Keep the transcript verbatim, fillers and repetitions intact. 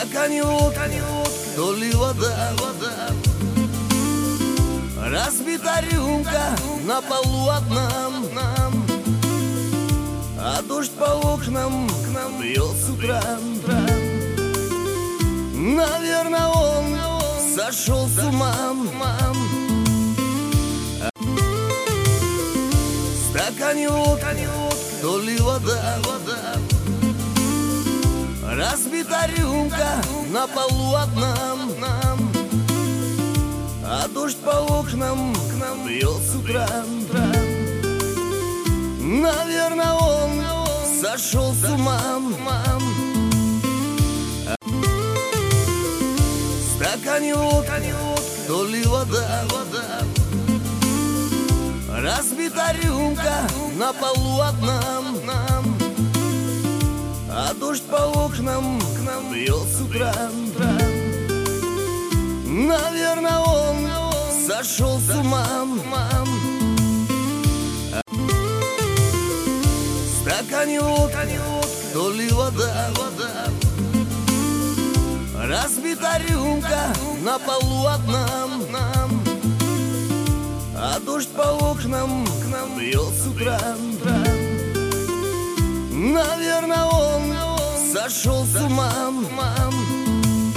стакане водка, то ли вода, вода. Разбита рюмка на полу одна, а дождь по окнам к нам бьет с утра. Наверное, он сошел с ума. В стакане водка, то ли вода, вода. Разбита рюмка на полу одна, а дождь по окнам к нам бьет с утра. Наверное, он сошел с ума. В стакане водка, то ли вода, вода. Разбита рюмка на полу одна, а дождь по окнам к нам бьет с утра. Наверное, он сошел с ума. В стакане водка, то ли вода, вода. Разбита рюмка на полу одна, а дождь по окнам к нам бьет с утра. Наверное, он сошел с ума.